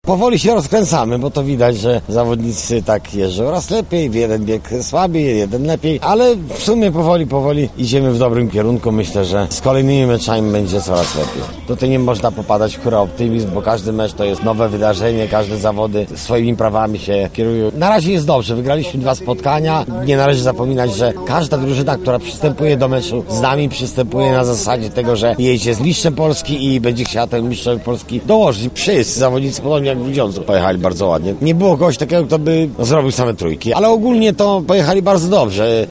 Powoli się rozkręcamy, bo to widać, że zawodnicy tak jeżdżą raz lepiej, w jeden bieg słabiej, jeden lepiej, ale w sumie powoli idziemy w dobrym kierunku. Myślę, że z kolejnymi meczami będzie coraz lepiej. Tutaj nie można popadać w hura optymizm, bo każdy mecz to jest nowe wydarzenie, każde zawody swoimi prawami się kierują. Na razie jest dobrze, wygraliśmy 2 spotkania. Nie należy zapominać, że każda drużyna, która przystępuje do meczu z nami, przystępuje na zasadzie tego, że jedzie z mistrzem Polski i będzie chciała ten mistrz Polski dołożyć. Wszyscy zawodnicy, podobnie jak w Grudziądzu, pojechali bardzo ładnie. Nie było kogoś takiego, kto by zrobił same trójki, ale ogólnie to pojechali bardzo dobrze.